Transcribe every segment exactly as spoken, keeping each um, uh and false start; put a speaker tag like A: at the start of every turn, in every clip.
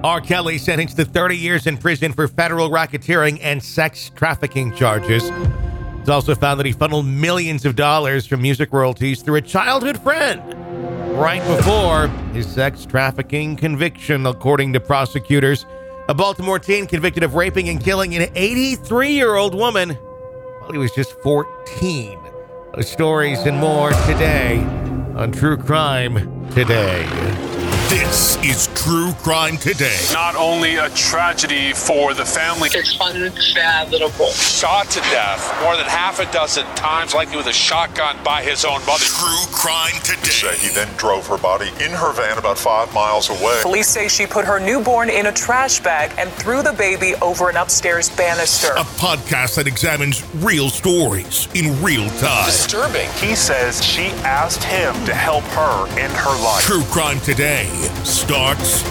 A: R. Kelly sentenced to thirty years in prison for federal racketeering and sex trafficking charges. It's also found that he funneled millions of dollars from music royalties through a childhood friend right before his sex trafficking conviction, according to prosecutors. A Baltimore teen convicted of raping and killing an eighty-three-year-old woman while he was just fourteen. Those stories and more today on True Crime Today.
B: This is True Crime Today.
C: Not only a tragedy for the family.
D: It's unfathomable.
E: Shot to death more than half a dozen times, likely with a shotgun by his own mother.
B: True Crime Today.
F: He then drove her body in her van about five miles away.
G: Police say she put her newborn in a trash bag and threw the baby over an upstairs banister.
B: A podcast that examines real stories in real time.
E: Disturbing.
F: He says she asked him to help her end her life.
B: True Crime Today starts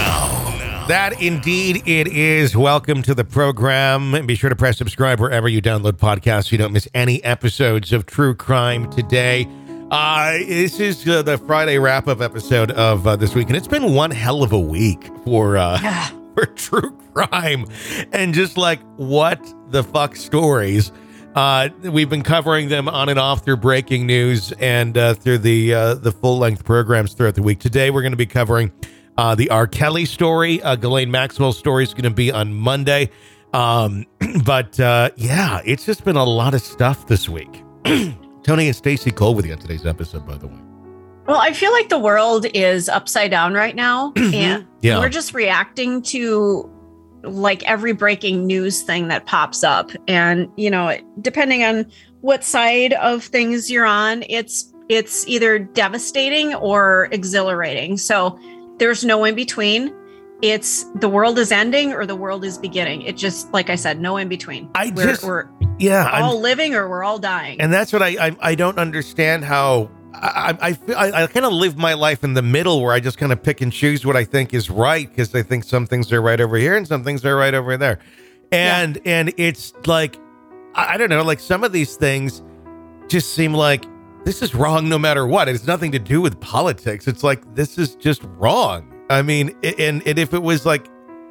B: now.
A: That indeed it is. Welcome to the program. And be sure to press subscribe wherever you download podcasts so you don't miss any episodes of True Crime Today. Uh, this is uh, the Friday wrap-up episode of uh, this week, and it's been one hell of a week for uh,
G: Yeah.
A: for true crime and just like what the fuck stories. Uh, we've been covering them on and off through breaking news and uh, through the uh, the full-length programs throughout the week. Today, we're going to be covering uh, the R. Kelly story. Uh, Ghislaine Maxwell's story is going to be on Monday. Um, but uh, yeah, it's just been a lot of stuff this week. Tony and Stacey Cole with you on today's episode, by the way.
H: Well, I feel like the world is upside down right now, and
A: Yeah.
H: we're just reacting to like every breaking news thing that pops up. And, you know, depending on what side of things you're on, it's it's either devastating or exhilarating. So there's no in between. It's the world is ending or the world is beginning. It just, like I said, no in between.
A: I
H: we're,
A: just,
H: we're
A: yeah,
H: all
A: I'm,
H: living or we're all dying.
A: and that's what I I, I don't understand how. I I, feel, I, I kind of live my life in the middle where I just kind of pick and choose what I think is right because I think some things are right over here and some things are right over there, and yeah. and it's like I, I don't know, like some of these things just seem like this is wrong no matter what. It has nothing to do with politics. It's like this is just wrong. I mean, and and if it was like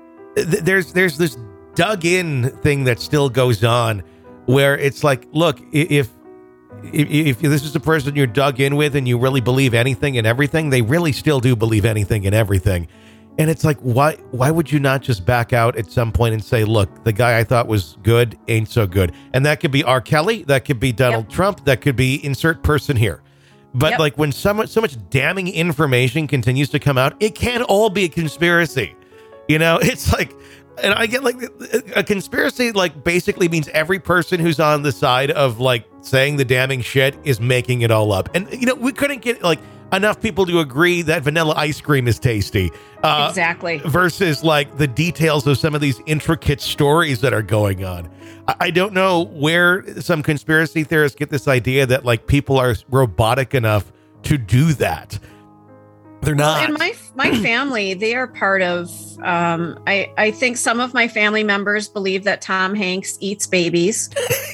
A: th- there's there's this dug in thing that still goes on where it's like, look, if. If, if this is the person you're dug in with and you really believe anything and everything, they really still do believe anything and everything. And it's like, why why would you not just back out at some point and say, look, the guy I thought was good ain't so good. And that could be R. Kelly. That could be Donald yep. Trump. That could be insert person here. But yep. like when so much, so much damning information continues to come out, it can't all be a conspiracy. You know, it's like, and I get like a conspiracy, like basically means every person who's on the side of like saying the damning shit is making it all up. And, you know, we couldn't get like enough people to agree that vanilla ice cream is tasty. Uh,
H: exactly.
A: Versus like the details of some of these intricate stories that are going on. I, I don't know where some conspiracy theorists get this idea that like people are robotic enough to do that. They're not.
H: Well, in my my family, they are part of. Um, I I think some of my family members believe that Tom Hanks eats babies.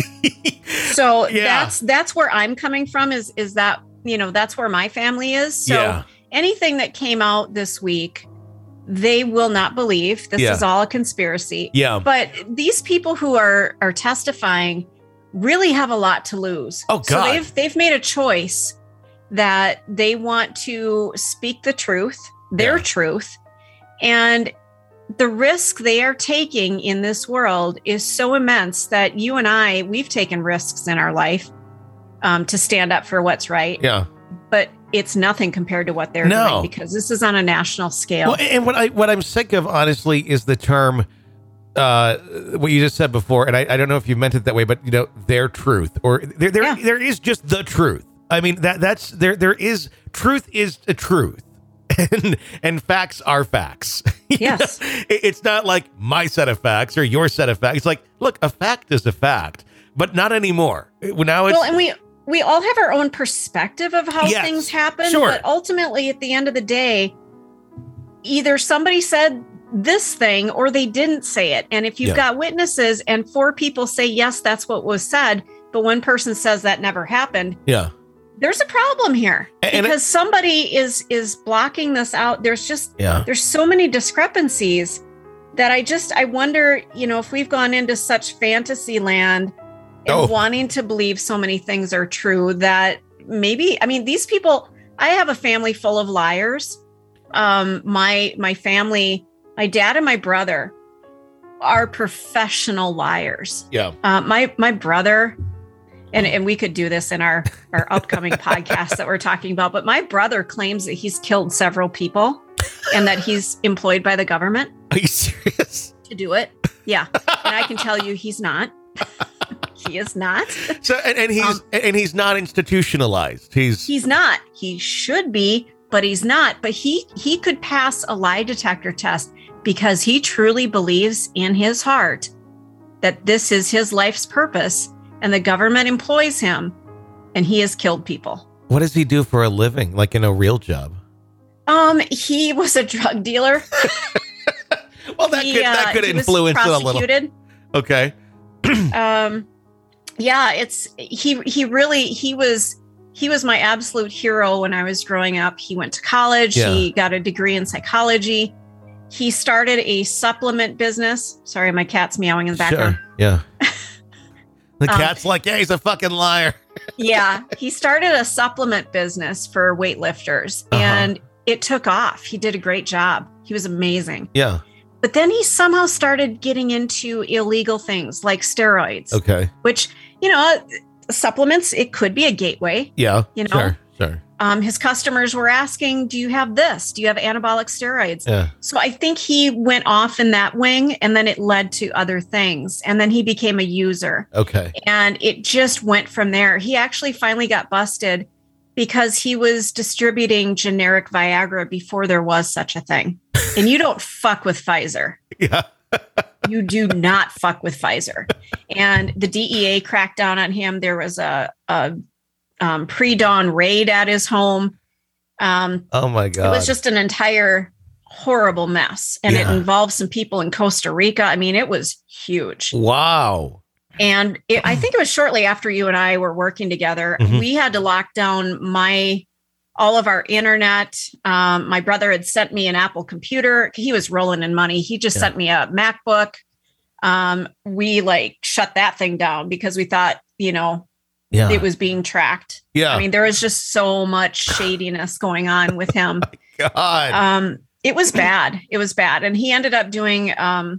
H: So
A: yeah.
H: that's that's where I'm coming from. Is is that you know that's where my family is. So
A: yeah.
H: anything that came out this week, they will not believe. This
A: yeah.
H: is all a conspiracy.
A: Yeah.
H: But these people who are are testifying really have a lot to lose.
A: Oh God.
H: So they've they've made a choice that they want to speak the truth, their
A: yeah.
H: truth, and the risk they are taking in this world is so immense that you and I, we've taken risks in our life um, to stand up for what's right.
A: Yeah.
H: But it's nothing compared to what they're
A: no.
H: doing because this is on a national scale.
A: Well, and what I what I'm sick of, honestly, is the term uh, what you just said before, and I, I don't know if you meant it that way, but you know, their truth, or there there,
H: Yeah.
A: there is just the truth. I mean, that that's there. There is truth is a truth, and and facts are facts. You
H: Yes,
A: know? It's not like my set of facts or your set of facts. It's like, look, a fact is a fact, but not anymore. Now it's
H: well, and we we all have our own perspective of how
A: Yes,
H: things happen,
A: sure.
H: but ultimately, at the end of the day, either somebody said this thing or they didn't say it, and if you've
A: Yeah.
H: got witnesses and four people say yes, that's what was said, but one person says that never happened.
A: yeah.
H: there's a problem here
A: And
H: because
A: it,
H: somebody is is blocking this out. There's just
A: yeah.
H: there's so many discrepancies that I just I wonder, you know, if we've gone into such fantasy land and
A: Oh.
H: wanting to believe so many things are true that maybe, I mean, these people, I have a family full of liars. Um, my my family, my dad and my brother are professional liars.
A: Yeah.
H: Uh, my my brother, and, and we could do this in our, our upcoming podcast that we're talking about, but my brother claims that he's killed several people and that he's employed by the government.
A: Are you serious?
H: To do it. Yeah. And I can tell you he's not. He is not.
A: So and, and he's
H: Um,
A: and he's not institutionalized. He's
H: He's not. He should be, but he's not. But he he could pass a lie detector test because he truly believes in his heart that this is his life's purpose and the government employs him and he has killed people.
A: What does he do for a living? Like in a real job?
H: Um, he was a drug dealer.
A: Well, that
H: He,
A: could that
H: uh,
A: could
H: he was
A: influence it a little.
H: prosecuted.
A: Okay.
H: um yeah it's he he really he was he was my absolute hero when I was growing up. He went to college.
A: Yeah.
H: He got a degree in psychology. He started a supplement business. Sorry, my cat's meowing in the background.
A: Sure. Yeah. The
H: Um,
A: cat's like, yeah, he's a fucking liar.
H: Yeah, he started a supplement business for weightlifters
A: Uh-huh.
H: and it took off. He did a great job. He was amazing.
A: Yeah.
H: But then he somehow started getting into illegal things like steroids,
A: Okay.
H: which, you know, supplements, it could be a gateway.
A: Yeah.
H: You know?
A: Sure. Sure.
H: Um, his customers were asking, do you have this? Do you have anabolic steroids?
A: Yeah.
H: So I think he went off in that wing and then it led to other things. And then he became a user
A: Okay.
H: and it just went from there. He actually finally got busted because he was distributing generic Viagra before there was such a thing. And you don't fuck with Pfizer.
A: Yeah.
H: You do not fuck with Pfizer. And the D E A cracked down on him. There was a, a um, pre-dawn raid at his home. Um,
A: Oh my God.
H: it was just an entire horrible mess. And
A: Yeah.
H: it involved some people in Costa Rica. I mean, it was huge.
A: Wow.
H: And it, I think it was shortly after you and I were working together,
A: Mhm.
H: we had to lock down my all of our internet. Um, my brother had sent me an Apple computer. He was rolling in money. He just
A: Yeah.
H: sent me a MacBook. Um, we like shut that thing down because we thought, you know,
A: Yeah.
H: it was being tracked.
A: Yeah.
H: I mean, there was just so much shadiness going on with him.
A: God.
H: Um, it was bad. It was bad. And he ended up doing, um,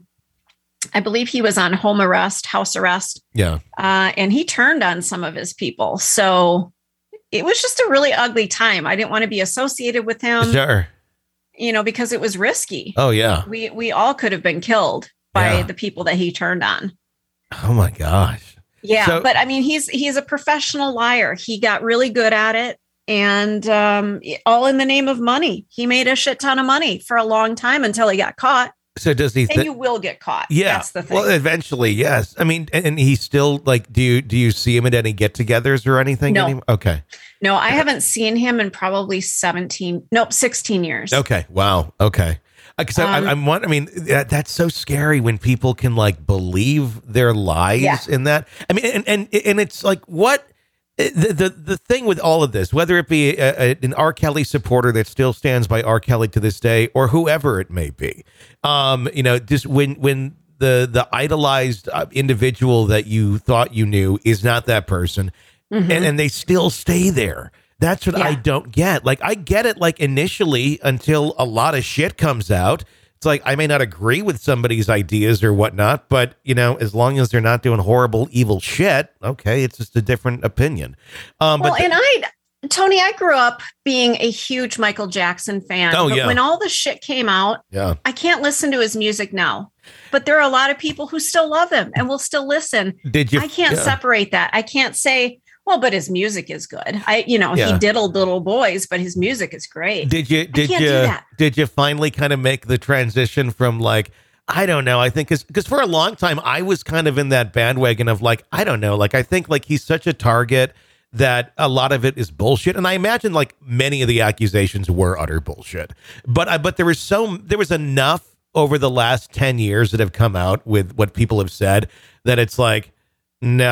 H: I believe he was on home arrest, house arrest.
A: yeah.
H: Uh, and he turned on some of his people. So it was just a really ugly time. I didn't want to be associated with him,
A: Sure.
H: you know, because it was risky.
A: Oh yeah.
H: We we all could have been killed by
A: Yeah.
H: the people that he turned on.
A: Oh my gosh.
H: Yeah,
A: So-
H: but I mean, he's he's a professional liar. He got really good at it, and um, all in the name of money. He made a shit ton of money for a long time until he got caught.
A: So does he?
H: And
A: Th-
H: you will get caught.
A: yeah.
H: That's the thing.
A: Well, eventually, yes. I mean, and, and he's still like, do you do you see him at any get-togethers or anything?
H: No.
A: anymore? Okay.
H: no, I haven't seen him in probably seventeen, nope, sixteen years.
A: Okay. Wow. Okay. Because I,
H: Um,
A: I'm one. I mean, that, that's so scary when people can like believe their lies
H: Yeah.
A: in that. I mean, and and and it's like what the the, the thing with all of this, whether it be a, a, an R. Kelly supporter that still stands by R. Kelly to this day, or whoever it may be, um, you know, just when when the the idolized uh, individual that you thought you knew is not that person,
H: Mhm.
A: and, and they still stay there. That's what I
H: Yeah.
A: don't get. Like, I get it, like, initially until a lot of shit comes out. It's like, I may not agree with somebody's ideas or whatnot, but, you know, as long as they're not doing horrible, evil shit, okay, it's just a different opinion. Um,
H: Well,
A: but
H: and I, Tony, I grew up being a huge Michael Jackson fan.
A: Oh,
H: but
A: yeah.
H: when all the shit came out,
A: yeah,
H: I can't listen to his music now. But there are a lot of people who still love him and will still listen.
A: did you?
H: I can't
A: yeah.
H: separate that. I can't say, well, but his music is good. I, you know,
A: Yeah.
H: he diddled little boys, but his music is great.
A: Did you? Did
H: can't
A: you?
H: do that.
A: Did you finally kind of make the transition from like, I don't know. I think because because for a long time I was kind of in that bandwagon of like, I don't know. Like, I think like he's such a target that a lot of it is bullshit. And I imagine like many of the accusations were utter bullshit. But I but there was so there was enough over the last ten years that have come out with what people have said that it's like, no,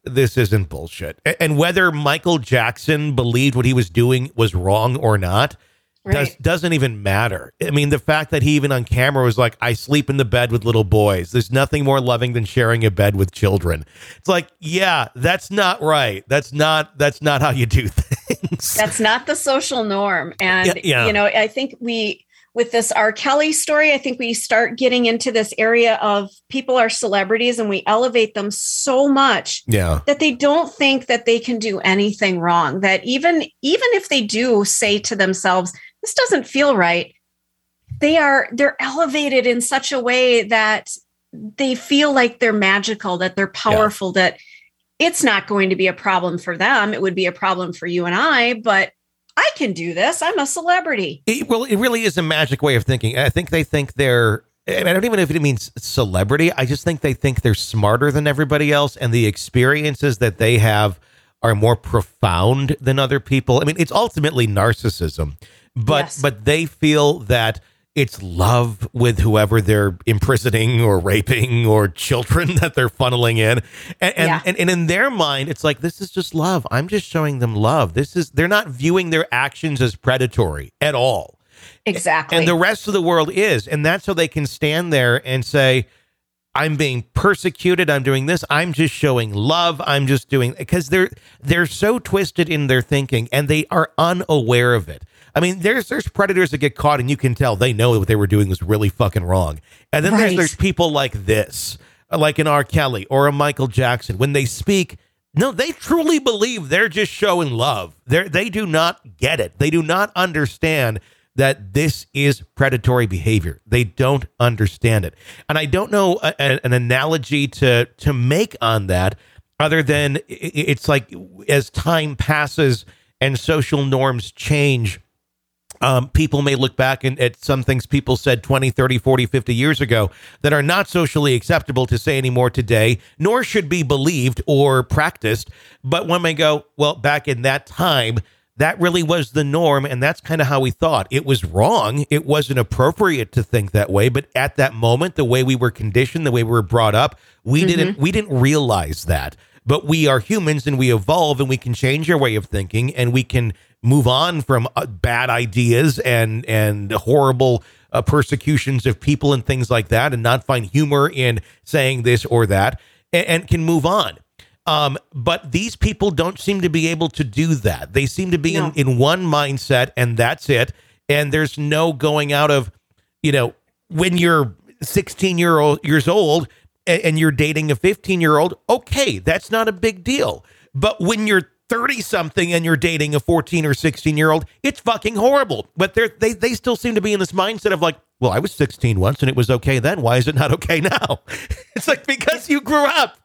A: this isn't bullshit. A- And whether Michael Jackson believed what he was doing was wrong or not, does,
H: Right.
A: doesn't even matter. I mean, the fact that he even on camera was like, I sleep in the bed with little boys. There's nothing more loving than sharing a bed with children. It's like, yeah, that's not right. That's not, that's not how you do things.
H: That's not the social norm. And,
A: Yeah, yeah.
H: you know, I think we, with this R. Kelly story, I think we start getting into this area of people are celebrities and we elevate them so much
A: Yeah.
H: that they don't think that they can do anything wrong. That even, even if they do say to themselves, this doesn't feel right, they are, they're elevated in such a way that they feel like they're magical, that they're powerful, that it's not going to be a problem for them. It would be a problem for you and I, but I can do this. I'm a celebrity.
A: It, well, it really is a magic way of thinking. I think they think they're, and I don't even know if it means celebrity. I just think they think they're smarter than everybody else. And the experiences that they have are more profound than other people. I mean, it's ultimately narcissism, but,
H: Yes.
A: but they feel that it's love with whoever they're imprisoning or raping or children that they're funneling in. And, and,
H: Yeah.
A: and, and in their mind, it's like, this is just love. I'm just showing them love. This is, they're not viewing their actions as predatory at all.
H: Exactly.
A: And the rest of the world is. And that's how they can stand there and say, I'm being persecuted. I'm doing this. I'm just showing love. I'm just doing, because they're, they're so twisted in their thinking and they are unaware of it. I mean, there's there's predators that get caught and you can tell they know what they were doing was really fucking wrong. And then there's
H: Right.
A: there's people like this, like an R. Kelly or a Michael Jackson. When they speak, no, they truly believe they're just showing love. They they do not get it. They do not understand that this is predatory behavior. They don't understand it. And I don't know a, a, an analogy to to make on that other than i- i- it's like as time passes and social norms change, Um, people may look back and, at some things people said twenty, thirty, forty, fifty years ago that are not socially acceptable to say anymore today, nor should be believed or practiced. But when they go, well, back in that time, that really was the norm. And that's kind of how we thought. It was wrong. It wasn't appropriate to think that way. But at that moment, the way we were conditioned, the way we were brought up, we didn't we didn't realize that. But we are humans and we evolve and we can change our way of thinking and we can move on from uh, bad ideas and and horrible uh, persecutions of people and things like that and not find humor in saying this or that and, and can move on. Um, but these people don't seem to be able to do that. They seem to be
H: No.
A: in, in one mindset and that's it. And there's no going out of, you know, when you're sixteen year old years old and, and you're dating a fifteen year old, okay, that's not a big deal. But when you're thirty something and you're dating a fourteen or sixteen year old, it's fucking horrible. But they're, they, they still seem to be in this mindset of like, well, I was sixteen once and it was okay then. Why is it not okay now? It's like, because you grew up.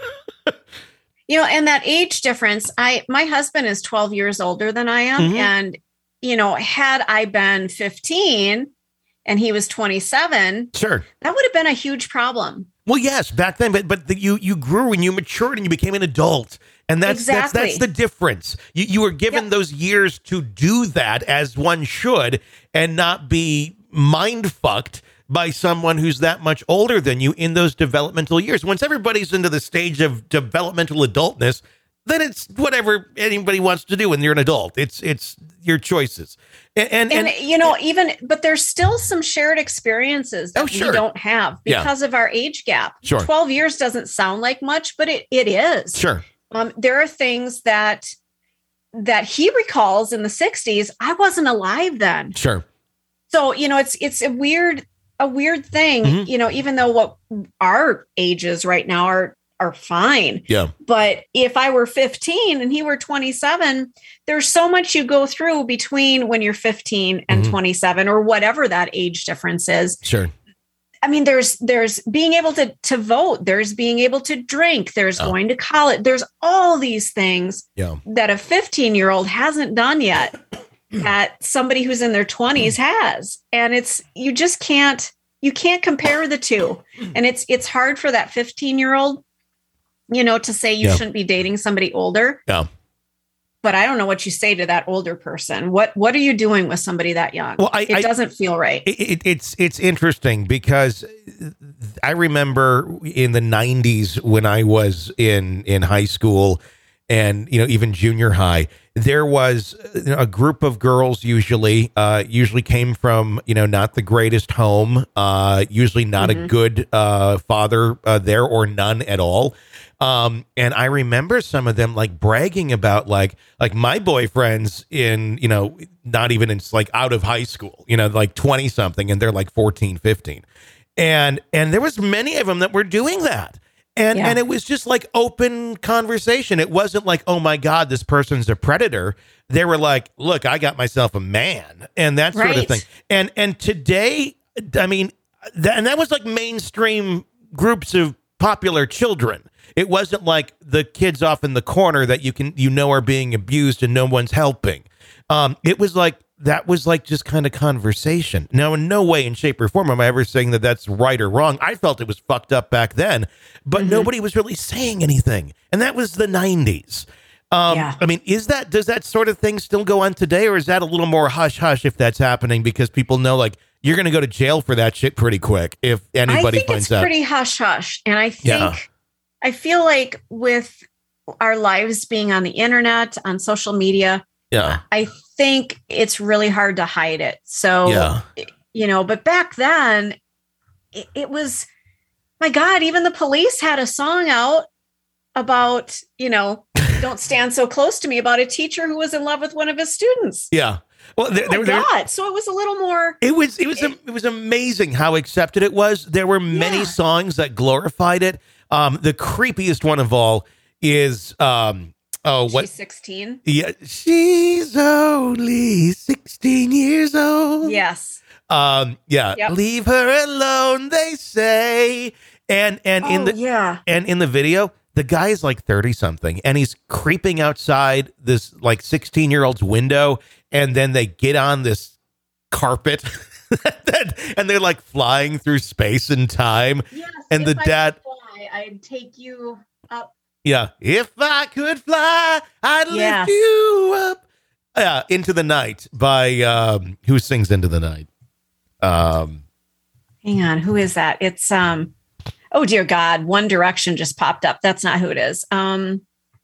H: You know, and that age difference, I, my husband is twelve years older than I am.
A: Mhm.
H: And, you know, had I been fifteen and he was twenty-seven,
A: Sure.
H: that would have been a huge problem.
A: Well, yes, back then, but but the, you you grew and you matured and you became an adult, and that's that's
H: Exactly.
A: that's the difference. You you were given
H: Yep.
A: those years to do that as one should, and not be mind fucked by someone who's that much older than you in those developmental years. Once everybody's into the stage of developmental adultness, then it's whatever anybody wants to do when you're an adult. It's it's your choices, and and,
H: And,
A: and
H: you know, even, but there's still some shared experiences that
A: Oh, sure.
H: we don't have
A: Yeah.
H: because of our age gap.
A: Sure.
H: twelve years doesn't sound like much, but it, it is.
A: sure,
H: Um, there are things that, that he recalls in the sixties. I wasn't alive then.
A: sure,
H: So, you know, it's, it's a weird, a weird thing,
A: Mhm.
H: you know, even though what our ages right now are, are fine.
A: yeah,
H: But if I were fifteen and he were twenty-seven, there's so much you go through between when you're fifteen and
A: Mhm.
H: twenty-seven or whatever that age difference is.
A: sure,
H: I mean, there's there's being able to to vote, there's being able to drink, there's
A: Oh.
H: going to college, there's all these things
A: yeah.
H: that a fifteen-year-old hasn't done yet that somebody who's in their twenties has. And it's you just can't you can't compare the two. And it's it's hard for that fifteen-year-old, you know, to say you
A: Yeah.
H: shouldn't be dating somebody older.
A: Yeah.
H: but I don't know what you say to that older person. What What are you doing with somebody that young?
A: Well, I,
H: it
A: I,
H: doesn't feel right.
A: It, it, it's it's interesting because I remember in the nineties when I was in in high school and, you know, even junior high, there was a group of girls usually, uh, usually came from, you know, not the greatest home, uh, usually not mm-hmm. a good uh, father uh, there or none at all. Um, and I remember some of them like bragging about like, like my boyfriends in, you know, not even in like out of high school, you know, like twenty something, and they're like fourteen, fifteen. And, and there was many of them that were doing that. And yeah. and it was just like open conversation. It wasn't like, oh my God, this person's a predator. They were like, look, I got myself a man, and that sort
H: right.
A: of thing. And and today, I mean, that, and that was like mainstream groups of popular children. It wasn't like the kids off in the corner that you can you know are being abused and no one's helping. Um, it was like that was like just kind of conversation. Now, in no way, in shape or form am I ever saying that that's right or wrong. I felt it was fucked up back then, but mm-hmm. nobody was really saying anything. And that was the nineties. Um, yeah. I mean, is that, does that sort of thing still go on today, or is that a little more hush hush if that's happening because people know like you're going to go to jail for that shit pretty quick if anybody
H: I think
A: finds
H: it's
A: out?
H: Pretty hush hush. And I think,
A: yeah.
H: I feel like with our lives being on the internet, on social media,
A: yeah,
H: I think it's really hard to hide it. So,
A: yeah.
H: you know, but back then it, it was, my God, even the police had a song out about, you know, don't stand so close to me, about a teacher who was in love with one of his students.
A: Yeah. Well, there,
H: oh my
A: there,
H: God. So it was a little more.
A: It was, it was, it, it was amazing how accepted it was. There were many
H: yeah.
A: songs that glorified it. Um, the creepiest one of all is, um, oh, what?
H: She's sixteen.
A: Yeah. She's only sixteen years old.
H: Yes.
A: Um, yeah.
H: Yep.
A: Leave her alone, they say. And, and
H: oh,
A: in the,
H: yeah.
A: and in the video, the guy is like thirty something and he's creeping outside this like sixteen year old's window. And then they get on this carpet and they're like flying through space and time.
H: Yes,
A: and the
H: I
A: dad,
H: fly, I'd take you up.
A: Yeah. If I could fly, I'd
H: yes.
A: lift you up. Yeah. Into the Night by, um, who sings Into the Night? Um,
H: Hang on. Who is that? It's, um, oh dear God, One Direction just popped up. That's not who it is. Um,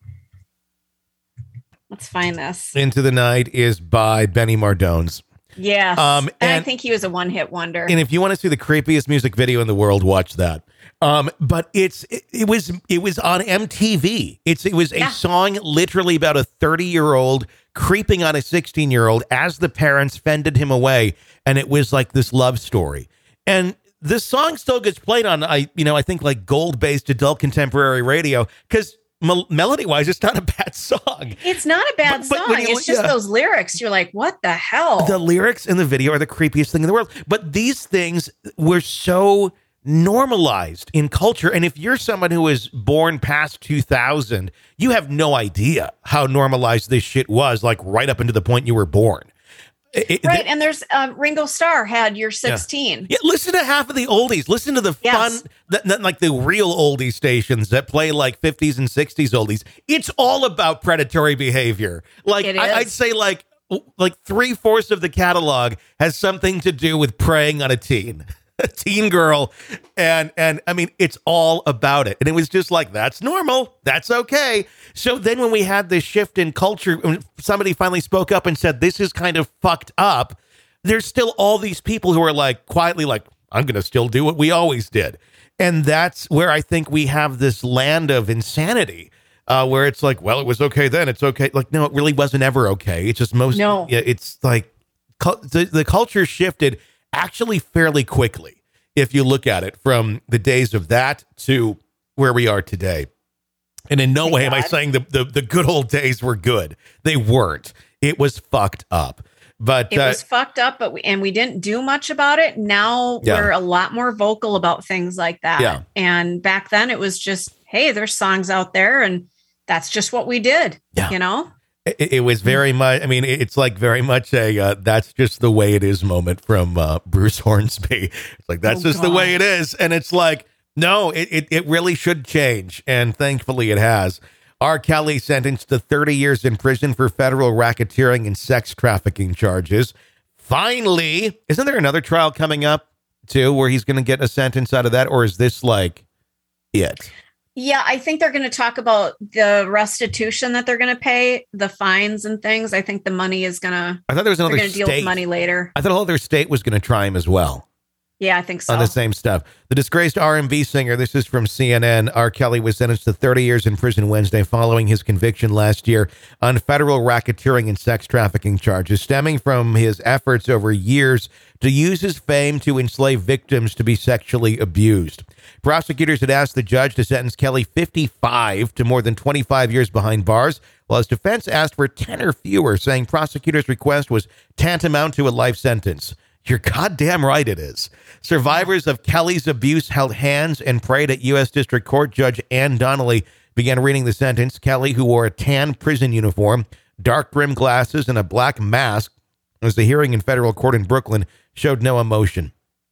H: let's find this.
A: Into the Night is by Benny Mardones.
H: Yes.
A: Um, and,
H: and I think he was a one hit wonder.
A: And if you want to see the creepiest music video in the world, watch that. Um, but it's it, it was it was on M T V. It's it was a
H: yeah.
A: song literally about a thirty year old creeping on a sixteen year old as the parents fended him away, and it was like this love story. And the song still gets played on I you know I think like gold based adult contemporary radio because mel- melody wise it's not a bad song.
H: It's not a bad
A: but, but
H: song.
A: you,
H: it's just
A: yeah.
H: those lyrics. You're like, what the hell?
A: The lyrics in the video are the creepiest thing in the world. But these things were so normalized in culture. And if you're someone who was born past two thousand, you have no idea how normalized this shit was, like right up into the point you were born. It,
H: right.
A: the,
H: and there's um, Ringo Starr had You're sixteen.
A: Yeah. yeah. Listen to half of the oldies. Listen to the
H: yes.
A: fun, the, the, like the real oldie stations that play like fifties and sixties oldies. It's all about predatory behavior. Like I, I'd say like, like three fourths of the catalog has something to do with preying on a teen. A teen girl, and and I mean it's all about it, and it was just like that's normal, that's okay. So then when we had this shift in culture, when somebody finally spoke up and said this is kind of fucked up, there's still all these people who are like quietly like I'm gonna still do what we always did, and that's where I think we have this land of insanity. Uh, where it's like, well, it was okay then, it's okay. Like, no, it really wasn't ever okay. It's just most,
H: no.
A: yeah, it's like cu- the, the culture shifted actually fairly quickly if you look at it from the days of that to where we are today. And in no
H: Thank
A: way
H: God.
A: am I saying the, the the good old days were good. They weren't. It was fucked up. But
H: it
A: uh,
H: was fucked up, but we, and we didn't do much about it. Now
A: yeah.
H: we're a lot more vocal about things like that.
A: Yeah.
H: And back then it was just, hey, there's songs out there and that's just what we did.
A: Yeah.
H: You know?
A: It, it was very much, I mean, it's like very much a, uh, that's just the way it is moment from uh, Bruce Hornsby. It's like, that's
H: oh,
A: just
H: God.
A: the way it is. And it's like, no, it, it, it really should change. And thankfully it has. R. Kelly sentenced to thirty years in prison for federal racketeering and sex trafficking charges. Finally, isn't there another trial coming up too, where he's going to get a sentence out of that? Or is this like it?
H: Yeah, I think they're going to talk about the restitution that they're going to pay, the fines and things. I think the money is going to,
A: I thought there was another
H: going to deal with
A: state.
H: money later.
A: I thought another state was going to try him as well.
H: Yeah, I think so.
A: On the same stuff. The disgraced R and B singer, this is from C N N, R. Kelly was sentenced to thirty years in prison Wednesday following his conviction last year on federal racketeering and sex trafficking charges stemming from his efforts over years to use his fame to enslave victims to be sexually abused. Prosecutors had asked the judge to sentence Kelly fifty-five to more than twenty-five years behind bars, while his defense asked for ten or fewer, saying prosecutors' request was tantamount to a life sentence. You're goddamn right it is. Survivors of Kelly's abuse held hands and prayed at U S District Court Judge Ann Donnelly began reading the sentence. Kelly, who wore a tan prison uniform, dark rimmed glasses, and a black mask as the hearing in federal court in Brooklyn, showed no emotion.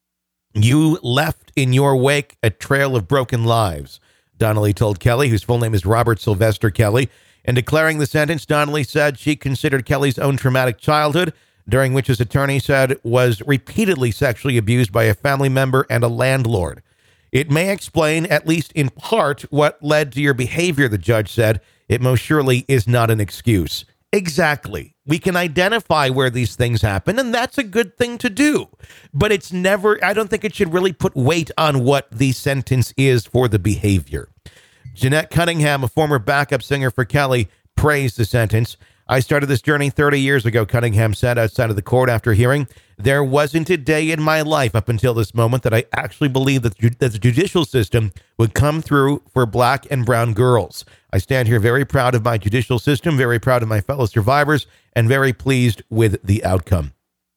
A: You left in your wake a trail of broken lives, Donnelly told Kelly, whose full name is Robert Sylvester Kelly. In declaring the sentence, Donnelly said she considered Kelly's own traumatic childhood, during which his attorney said was repeatedly sexually abused by a family member and a landlord. It may explain, at least in part, what led to your behavior, the judge said. It most surely is not an excuse. Exactly. We can identify where these things happen, and that's a good thing to do. But it's never, I don't think it should really put weight on what the sentence is for the behavior. Jeanette Cunningham, a former backup singer for Kelly, praised the sentence. I started this journey thirty years ago, Cunningham said outside of the court after hearing. There wasn't a day in my life up until this moment that I actually believed that, that the judicial system would come through for black and brown girls. I stand here very proud of my judicial system, very proud of my fellow survivors, and very pleased with the outcome.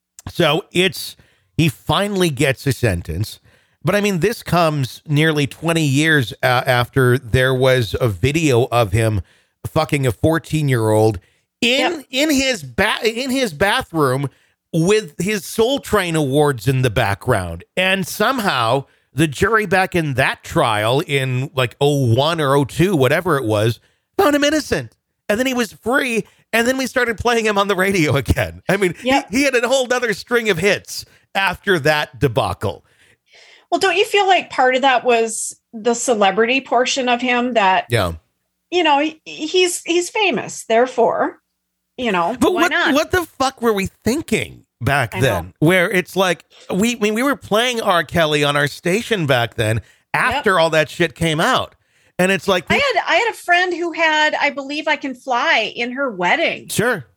A: So it's, he finally gets a sentence. But I mean, this comes nearly twenty years uh, after there was a video of him fucking a fourteen-year-old in yep. in his ba- in his bathroom with his Soul Train awards in the background. And somehow the jury back in that trial in like oh one or oh two, whatever it was, found him innocent. And then he was free. And then we started playing him on the radio again. I mean, yep. he, he had a whole other string of hits after that debacle.
H: Well, don't you feel like part of that was the celebrity portion of him that,
A: yeah,
H: you know, he, he's he's famous, therefore, you know,
A: but
H: why
A: what,
H: not?
A: What the fuck were we thinking back I then? Know. Where it's like we I mean, we were playing R. Kelly on our station back then after yep. all that shit came out. And it's like
H: I had I had a friend who had I Believe I Can Fly in her wedding.
A: Sure.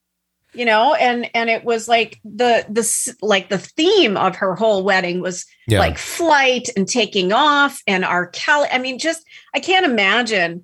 H: You know, and and it was like the the like the theme of her whole wedding was yeah. like flight and taking off and R. Kelly. I mean, just I can't imagine,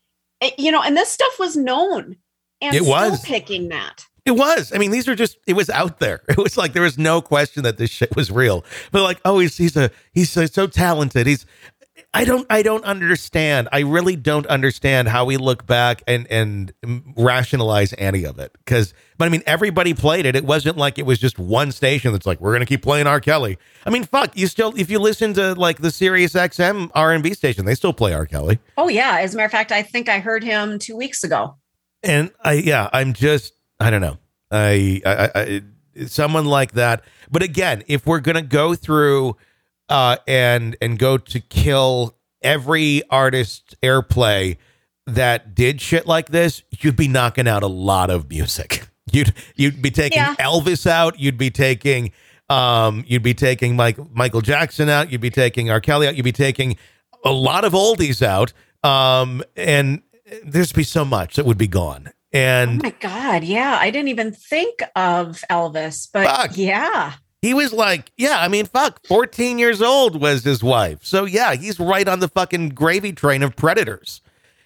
H: you know, and this stuff was known and
A: it
H: still
A: was
H: picking that.
A: It was. I mean, these are just, it was out there. It was like, there was no question that this shit was real. But like, oh, he's, he's a, he's so, so talented. He's, I don't, I don't understand. I really don't understand how we look back and, and rationalize any of it. Cause, but I mean, everybody played it. It wasn't like it was just one station that's like, we're going to keep playing R. Kelly. I mean, fuck, you still, if you listen to like the Sirius X M R and B station, they still play R. Kelly.
H: Oh yeah. As a matter of fact, I think I heard him two weeks ago.
A: And I, yeah, I'm just, I don't know. I, I, I, someone like that. But again, if we're going to go through uh, and and go to kill every artist's airplay that did shit like this, you'd be knocking out a lot of music. You'd you'd be taking yeah. Elvis out. You'd be taking um, you'd be taking Mike, Michael Jackson out. You'd be taking R. Kelly out. You'd be taking a lot of oldies out. Um, and there'd be so much that would be gone. And
H: oh my God, yeah. I didn't even think of Elvis, but fuck. yeah.
A: He was like, yeah, I mean, fuck, fourteen years old was his wife. So yeah, he's right on the fucking gravy train of predators.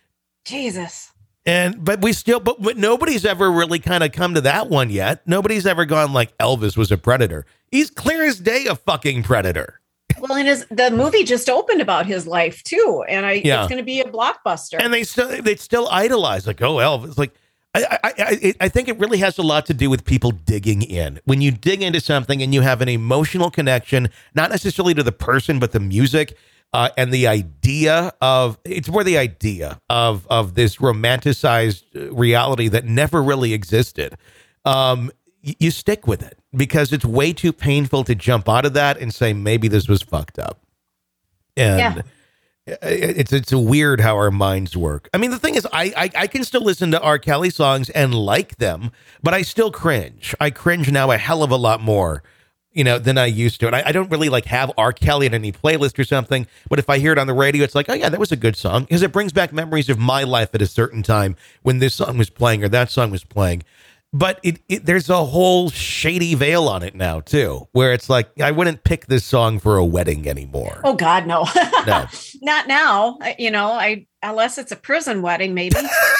H: Jesus.
A: And, but we still, but, but nobody's ever really kind of come to that one yet. Nobody's ever gone like Elvis was a predator. He's clear as day a fucking predator.
H: Well, and his, the movie just opened about his life too. And I, yeah. it's going to be a blockbuster.
A: And they still, they still idolize like, oh, Elvis, like, I, I I I think it really has a lot to do with people digging in. When you dig into something and you have an emotional connection, not necessarily to the person, but the music, Uh, and the idea of it's more the idea of of this romanticized reality that never really existed. Um, y- you stick with it because it's way too painful to jump out of that and say maybe this was fucked up. And
H: Yeah.
A: it's it's a weird how our minds work. I mean, the thing is, I, I I can still listen to R. Kelly songs and like them, but I still cringe. I cringe now a hell of a lot more, you know, than I used to. And I, I don't really like have R. Kelly in any playlist or something, but if I hear it on the radio, it's like, oh yeah, that was a good song, because it brings back memories of my life at a certain time when this song was playing or that song was playing. But it, it there's a whole shady veil on it now too, where it's like, I wouldn't pick this song for a wedding anymore.
H: Oh God, no.
A: No.
H: Not now. I- You know, I unless it's a prison wedding, maybe.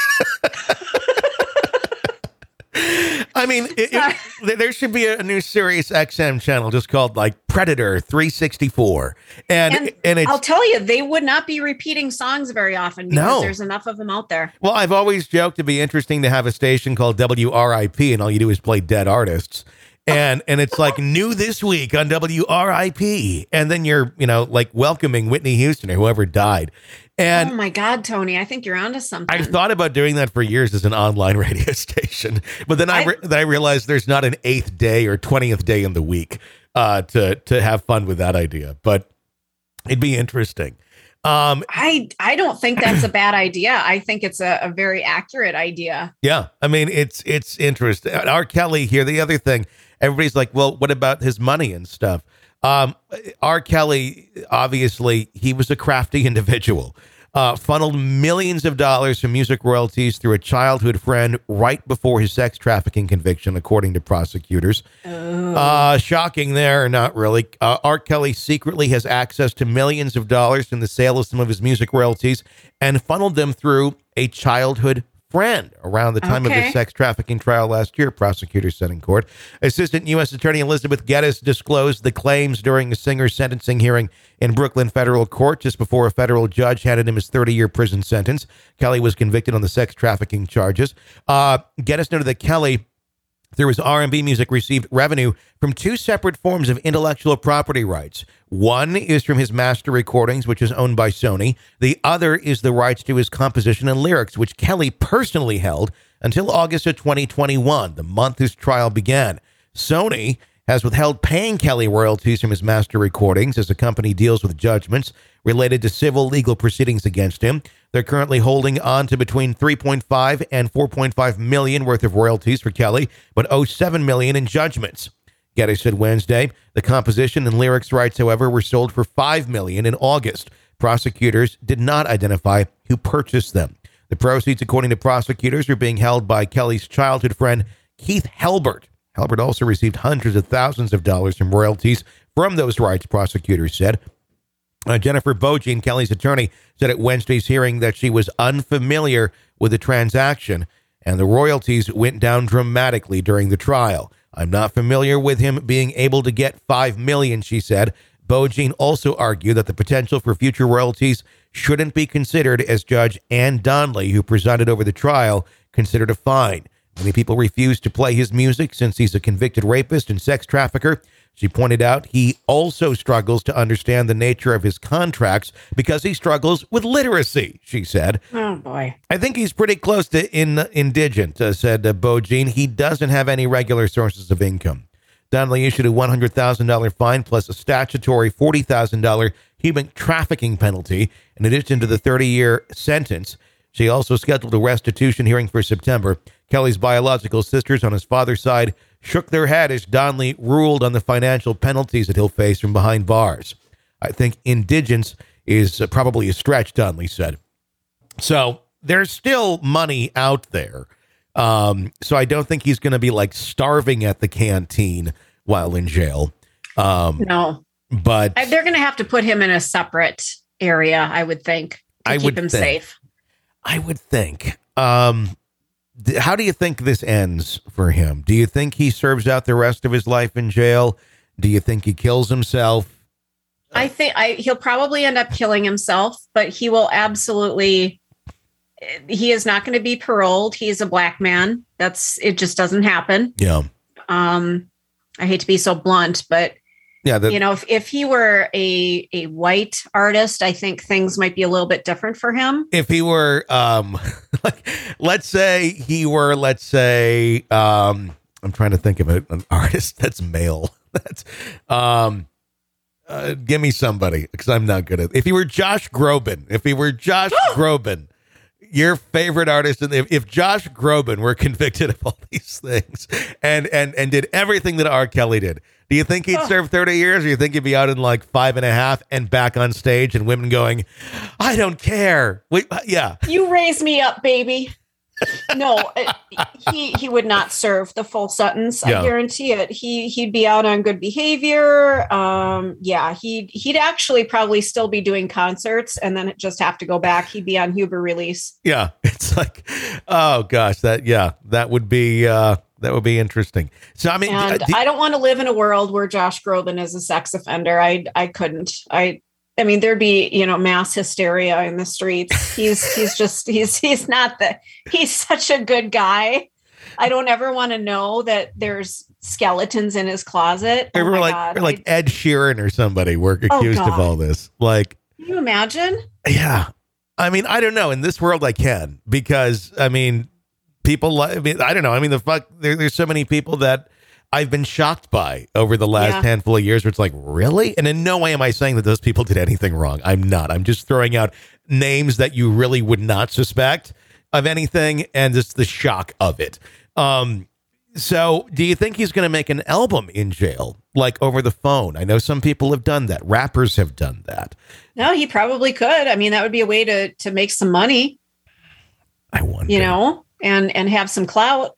A: I mean, it, it, there should be a new Sirius X M channel just called like Predator three sixty-four. And,
H: And,
A: and it's,
H: I'll tell you, they would not be repeating songs very often because
A: No.
H: there's enough of them out there.
A: well, I've always joked it'd be interesting to have a station called W R I P and all you do is play dead artists. And and it's like new this week on W R I P. And then you're, you know, like welcoming Whitney Houston or whoever died. And
H: oh my God, Tony, I think you're onto something.
A: I've thought about doing that for years as an online radio station, but then I,
H: I-
A: re- then I realized there's not an eighth day or twentieth day in the week uh, to to have fun with that idea. But it'd be interesting. Um,
H: I I don't think that's a bad idea. I think it's a, a very accurate idea.
A: yeah, I mean it's it's interesting. R. Kelly here. The other thing, everybody's like, well, what about his money and stuff? Um, R. Kelly, obviously, he was a crafty individual. Uh, funneled millions of dollars from music royalties through a childhood friend right before his sex trafficking conviction, according to prosecutors. Uh, shocking there, not really. Uh, R. Kelly secretly has access to millions of dollars from the sale of some of his music royalties and funneled them through a childhood friend around the time of
H: Okay.
A: his sex trafficking trial last year, prosecutors said in court. Assistant U S Attorney Elizabeth Geddes disclosed the claims during the singer's sentencing hearing in Brooklyn federal court just before a federal judge handed him his thirty-year prison sentence. Kelly was convicted on the sex trafficking charges. Uh, Geddes noted that Kelly, through his R and B music, received revenue from two separate forms of intellectual property rights. One is from his master recordings, which is owned by Sony. The other is the rights to his composition and lyrics, which Kelly personally held until August of twenty twenty-one, the month his trial began. Sony has withheld paying Kelly royalties from his master recordings as the company deals with judgments related to civil legal proceedings against him. They're currently holding on to between three point five and four point five million worth of royalties for Kelly, but owe seven million in judgments. Geddes said Wednesday the composition and lyrics rights, however, were sold for five million in August. Prosecutors did not identify who purchased them. The proceeds, according to prosecutors, are being held by Kelly's childhood friend Keith Halbert. Halbert also received hundreds of thousands of dollars from royalties from those rights, prosecutors said. Uh, Jennifer Bogine, Kelly's attorney, said at Wednesday's hearing that she was unfamiliar with the transaction and the royalties went down dramatically during the trial. I'm not familiar with him being able to get five million dollars, she said. Bogine also argued that the potential for future royalties shouldn't be considered, as Judge Ann Donnelly, who presided over the trial, considered a fine. Many people refuse to play his music since he's a convicted rapist and sex trafficker. She pointed out he also struggles to understand the nature of his contracts because he struggles with literacy, she said.
H: Oh, boy.
A: I think he's pretty close to in, indigent, uh, said uh, Bogine. He doesn't have any regular sources of income. Donnelly issued a one hundred thousand dollars fine plus a statutory forty thousand dollars human trafficking penalty in addition to the thirty-year sentence. She also scheduled a restitution hearing for September. Kelly's biological sisters on his father's side shook their head as Donnelly ruled on the financial penalties that he'll face from behind bars. I think indigence is uh, probably a stretch, Donnelly said. So there's still money out there. Um, so I don't think he's going to be like starving at the canteen while in jail. Um,
H: No.
A: but
H: I, they're going to have to put him in a separate area, I would think, to
A: I
H: keep
A: would
H: him
A: think.
H: safe.
A: I would think. Um, th- how do you think this ends for him? Do you think he serves out the rest of his life in jail? Do you think he kills himself?
H: I think I, he'll probably end up killing himself, but he will absolutely. He is not going to be paroled. He's a black man. That's it. Just doesn't happen.
A: Yeah.
H: Um, I hate to be so blunt, but
A: Yeah, the,
H: you know, if, if he were a a white artist, I think things might be a little bit different for him.
A: if he were, um, like, let's say he were, let's say, um, I'm trying to think of it, an artist that's male. That's, um, uh, give me somebody because I'm not good at. If he were Josh Groban, if he were Josh Groban. Your favorite artist, and if, if Josh Groban were convicted of all these things and and and did everything that R. Kelly did, do you think he'd
H: Oh.
A: serve thirty years, or you think he'd be out in like five and a half and back on stage and women going, I don't care? Wait, yeah.
H: You raise me up, baby. No, uh, he he would not serve the full sentence.
A: Yeah.
H: I guarantee it. He he'd be out on good behavior. Um, yeah, he'd he'd actually probably still be doing concerts, and then just have to go back. He'd be on Huber release.
A: Yeah. It's like, oh gosh, that, yeah, that would be, uh, that would be interesting. So, I mean,
H: And
A: uh, do-
H: I don't want to live in a world where Josh Groban is a sex offender. I I couldn't. I I mean, there'd be, you know, mass hysteria in the streets. He's he's just he's he's not the he's such a good guy. I don't ever want to know that there's skeletons in his closet.
A: or
H: Oh my
A: like,
H: God.
A: or like
H: I-
A: Ed Sheeran or somebody were
H: Oh,
A: accused of
H: God.
A: all this. Like,
H: can you imagine?
A: yeah. I mean, I don't know. In this world, I can, because I mean, people like, I mean, I don't know. I mean, the fuck, there, there's so many people that I've been shocked by over the last
H: Yeah.
A: handful of years where it's like, really? And in no way am I saying that those people did anything wrong. I'm not. I'm just throwing out names that you really would not suspect of anything, and just the shock of it. Um, so do you think he's going to make an album in jail, like over the phone? I know some people have done that. Rappers have done that.
H: No, he probably could. I mean, that would be a way to to make some money,
A: I wonder.
H: you know, and and have some clout.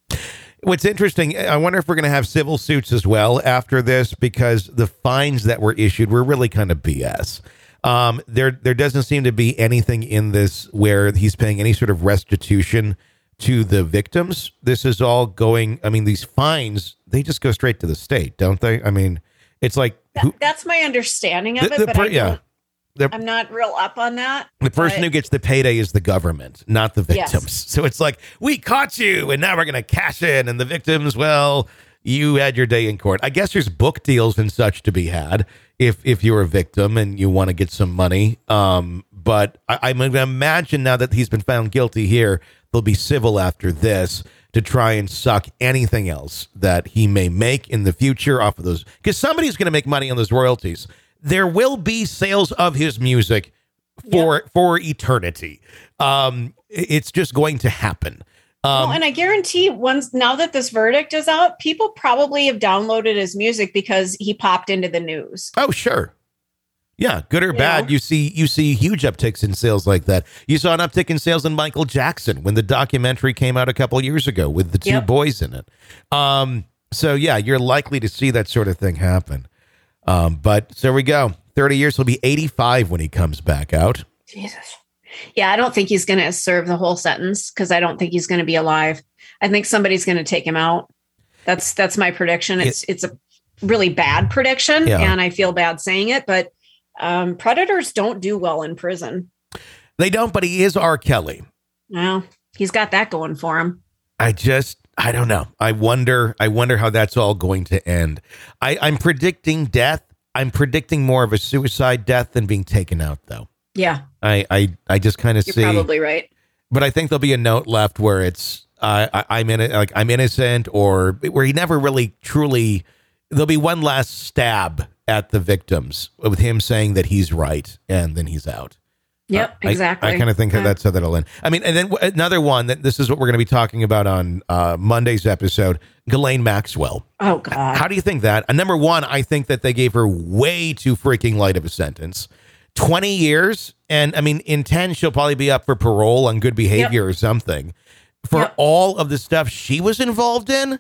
A: What's interesting, I wonder if we're going to have civil suits as well after this, because the fines that were issued were really kind of B S. Um, there, there doesn't seem to be anything in this where he's paying any sort of restitution to the victims. This is all going, I mean, these fines, they just go straight to the state, don't they? I mean, it's like, who,
H: That, that's my understanding of
A: The-
H: it,
A: the
H: but
A: per-
H: I
A: yeah.
H: don't,
A: The-
H: I'm not real up on that.
A: the person
H: but-
A: who gets the payday is the government, not the
H: Yes.
A: victims. So it's like, we caught you and now we're going to cash in. And the victims, well, you had your day in court. I guess there's book deals and such to be had if if you're a victim and you want to get some money. Um, but I, I'm going to imagine now that he's been found guilty here, they'll be civil after this to try and suck anything else that he may make in the future off of those. Because somebody's going to make money on those royalties. There will be sales of his music for for eternity. Um, it's just going to happen. Um,
H: well, and I guarantee once now that this verdict is out, people probably have downloaded his music because he popped into the news.
A: oh, sure. Yeah, good or
H: You
A: bad,
H: know?
A: you see you see huge upticks in sales like that. You saw an uptick in sales in Michael Jackson when the documentary came out a couple years ago with the two
H: Yep.
A: boys in it. Um, so yeah, you're likely to see that sort of thing happen. Um, but so there we go. thirty years, he'll be eighty-five when he comes back out.
H: Jesus. Yeah, I don't think he's going to serve the whole sentence because I don't think he's going to be alive. I think somebody's going to take him out. That's that's my prediction. It's it's a really bad prediction,
A: Yeah.
H: and I feel bad saying it, but um, predators don't do well in prison.
A: They don't, but he is R. Kelly.
H: Well, he's got that going for him.
A: I just, I don't know. I wonder, I wonder how that's all going to end. I, I'm predicting death. I'm predicting more of a suicide death than being taken out, though.
H: Yeah,
A: I, I, I just kind of
H: you're
A: see,
H: probably right.
A: but I think there'll be a note left where it's, uh, I, I'm in it, like I'm innocent, or where he never really truly. There'll be one last stab at the victims with him saying that he's right, and then he's out.
H: Yep,
A: I-
H: exactly.
A: I, kind of think that
H: Yeah.
A: that's how that'll end. I mean, and then w- another one that this is what we're going to be talking about on uh, Monday's episode, Ghislaine Maxwell.
H: Oh God.
A: How do you think that? Uh, number one, I think that they gave her way too freaking light of a sentence. twenty years. And I mean, in ten, she'll probably be up for parole on good behavior or something for
H: Yep.
A: all of the stuff she was involved in.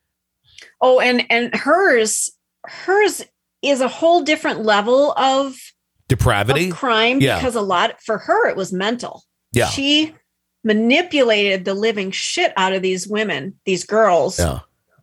H: Oh, and and hers hers is a whole different level of,
A: Depravity.
H: of crime
A: Yeah.
H: because a lot for her it was mental.
A: Yeah.
H: She manipulated the living shit out of these women, these girls.
A: Yeah.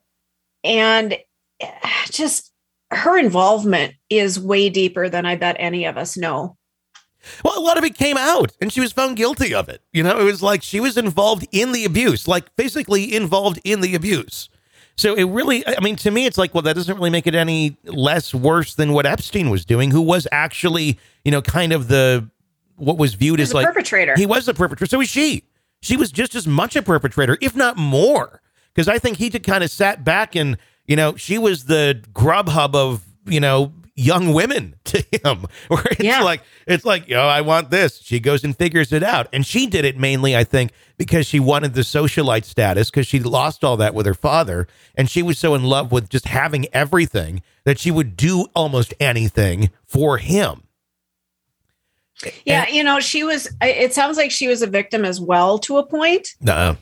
H: And eh, just her involvement is way deeper than I bet any of us know.
A: Well, a lot of it came out and she was found guilty of it. You know, it was like she was involved in the abuse, like physically involved in the abuse. So it really, I mean, to me, it's like, well, that doesn't really make it any less worse than what Epstein was doing, who was actually, you know, kind of the, what was viewed
H: He's
A: as
H: a
A: like.
H: perpetrator.
A: He was the perpetrator. So was she. She was just as much a perpetrator, if not more. Because I think he just kind of sat back and, you know, she was the Grubhub of, you know, young women to him. Where it's
H: Yeah.
A: like, it's like, yo, I want this. She goes and figures it out. And she did it mainly, I think, because she wanted the socialite status, because she lost all that with her father. And she was so in love with just having everything that she would do almost anything for him.
H: Yeah,
A: And-
H: you know, she was, it sounds like she was a victim as well to a point,
A: No.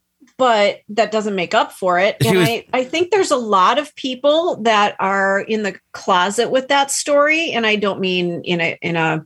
H: but that doesn't make up for it.
A: She
H: And
A: was-
H: I, I think there's a lot of people that are in the closet with that story. And I don't mean in a, in a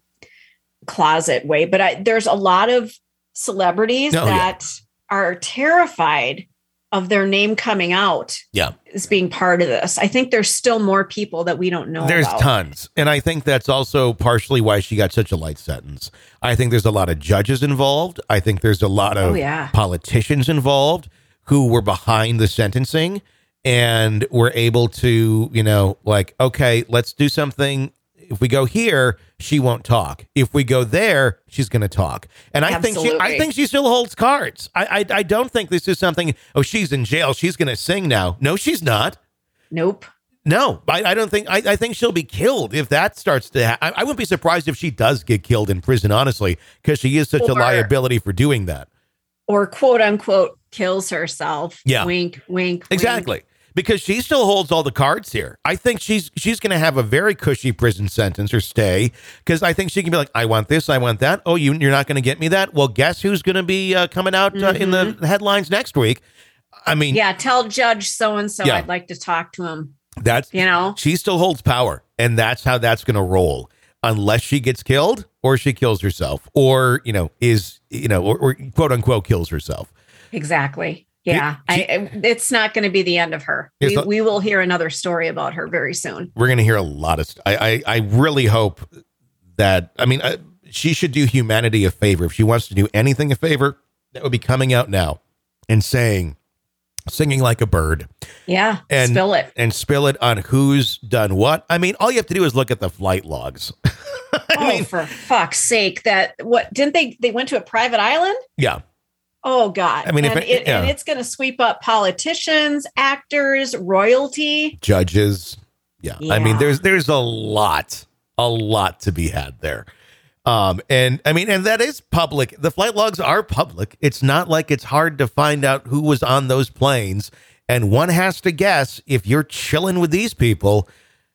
H: closet way, but I, there's a lot of celebrities
A: Oh, yeah.
H: that are terrified of their name coming out
A: Yeah.
H: as being part of this. I think there's still more people that we don't know
A: There's
H: about.
A: tons. And I think that's also partially why she got such a light sentence. I think there's a lot of judges involved. I think there's a lot of
H: Oh, yeah.
A: politicians involved who were behind the sentencing and were able to, you know, like, okay, let's do something. If we go here, she won't talk. If we go there, she's going to talk. And I think she, I
H: Absolutely.
A: think she still holds cards. I, I, I don't think this is something, oh, she's in jail, she's going to sing now. No, she's not.
H: Nope.
A: No, I, I don't think. I, I think she'll be killed if that starts to happen. I, I wouldn't be surprised if she does get killed in prison, honestly, because she is such a
H: Or-
A: liability for doing that.
H: Or quote unquote kills herself.
A: Yeah.
H: Wink, wink, wink.
A: Exactly, because she still holds all the cards here. I think she's she's going to have a very cushy prison sentence or stay, because I think she can be like, I want this, I want that. Oh, you you're not going to get me that. Well, guess who's going to be uh, coming out uh, in the headlines next week? I mean,
H: Yeah, tell Judge so and so
A: Yeah.
H: I'd like to talk to him.
A: that's
H: You know?
A: she still holds power, and that's how that's going to roll, unless she gets killed or she kills herself, or you know is you know or, or quote unquote kills herself.
H: Exactly. Yeah.
A: She-
H: I, I, it's not going to be the end of her.
A: It's
H: We,
A: not-
H: we will hear another story about her very soon.
A: We're going to hear a lot of. St- I, I I really hope that. I mean, uh, she should do humanity a favor. If she wants to do anything a favor, that would be coming out now and saying, singing like a bird.
H: Yeah.
A: And
H: spill it.
A: and spill it on who's done what. I mean, all you have to do is look at the flight logs. I
H: Oh,
A: mean,
H: for fuck's sake. That what didn't they they went to a private island?
A: yeah.
H: Oh God.
A: I mean, if
H: and,
A: it-
H: it, and
A: yeah.
H: it's going to sweep up politicians, actors, royalty.
A: Judges. Yeah. I mean,
H: Yeah.
A: there's there's a lot, a lot to be had there. Um, and I mean, and that is public. The flight logs are public. It's not like it's hard to find out who was on those planes. And one has to guess, if you're chilling with these people,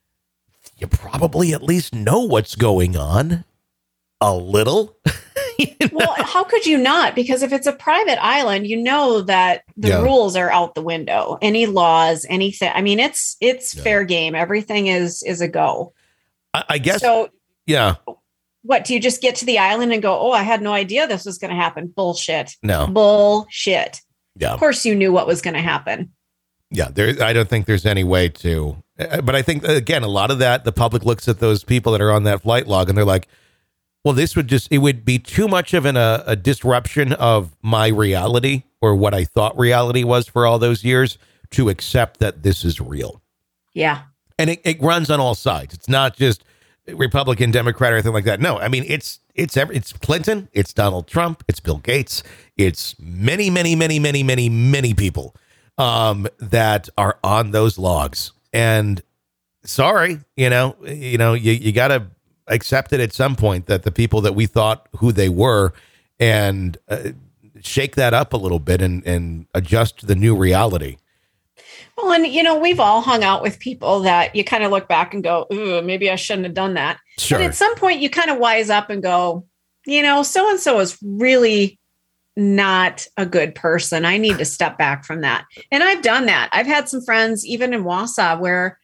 A: you probably at least know what's going on a little.
H: Well, how could you not? Because if it's a private island, you know that the
A: Yeah.
H: rules are out the window. Any laws, anything. I mean, it's it's
A: Yeah.
H: fair game. Everything is is a go.
A: I, I guess.
H: So
A: Yeah.
H: what, do you just get to the island and go, oh, I had no idea this was going to happen? Bullshit.
A: No.
H: Bullshit.
A: Yeah.
H: Of course you knew what was going to happen.
A: Yeah, there. I don't think there's any way to. uh, But I think again, a lot of that, the public looks at those people that are on that flight log, and they're like, "Well, this would just. It would be too much of an, a, a disruption of my reality or what I thought reality was for all those years to accept that this is real."
H: Yeah.
A: And it, it runs on all sides. It's not just Republican, Democrat, or anything like that. No, I mean it's it's every, it's Clinton, it's Donald Trump, it's Bill Gates, it's many, many, many, many, many, many people um, that are on those logs. And sorry, you know, you know, you you got to accept it at some point that the people that we thought who they were, and uh, shake that up a little bit and and adjust to the new reality.
H: Well, and you know, we've all hung out with people that you kind of look back and go, ooh, maybe I shouldn't have done that.
A: Sure.
H: But at some point you kind of wise up and go, you know, so-and-so is really not a good person. I need to step back from that. And I've done that. I've had some friends, even in Wausau, where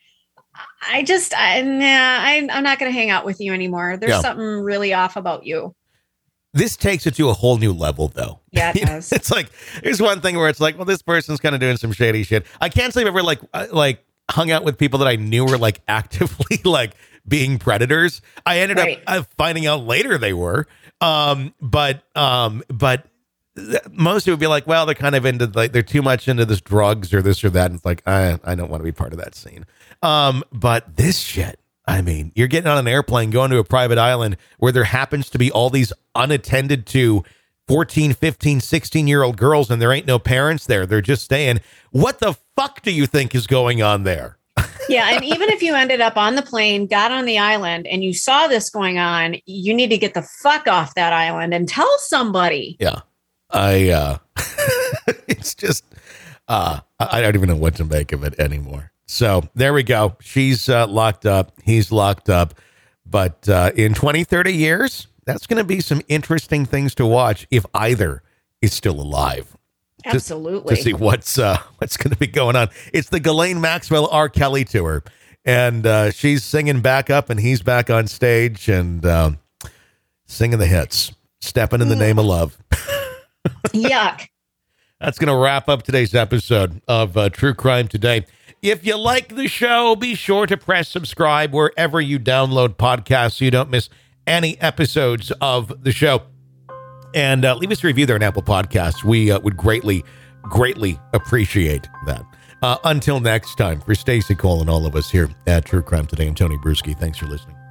H: I just, I, nah, I, I'm not going to hang out with you anymore. There's
A: Yeah.
H: something really off about you.
A: This takes it to a whole new level, though.
H: Yeah, it
A: You know,
H: does.
A: It's like there's one thing where it's like, well, this person's kind of doing some shady shit. I can't say I've ever like uh, like hung out with people that I knew were like actively like being predators. I ended
H: Right.
A: up uh, finding out later they were. Um, but um, but most would be like, well, they're kind of into like they're too much into this drugs or this or that. And it's like, I I don't want to be part of that scene. Um, but this shit, I mean, you're getting on an airplane, going to a private island where there happens to be all these unattended to fourteen, fifteen, sixteen year old girls, and there ain't no parents there. They're just staying. What the fuck do you think is going on there?
H: Yeah. And even if you ended up on the plane, got on the island, and you saw this going on, you need to get the fuck off that island and tell somebody.
A: Yeah. I, uh, it's just, uh, I don't even know what to make of it anymore. So there we go. She's uh, locked up. He's locked up. But uh, in twenty, thirty years, that's going to be some interesting things to watch if either is still alive.
H: Absolutely.
A: To, to see what's uh, what's going to be going on. It's the Ghislaine Maxwell R. Kelly tour. And uh, she's singing back up and he's back on stage and um, singing the hits. Stepping in the name of love.
H: Yuck.
A: That's going to wrap up today's episode of uh, True Crime Today. If you like the show, be sure to press subscribe wherever you download podcasts so you don't miss any episodes of the show. And uh, leave us a review there on Apple Podcasts. We uh, would greatly, greatly appreciate that. Uh, until next time, for Stacey Cole and all of us here at True Crime Today, I'm Tony Bruschi. Thanks for listening.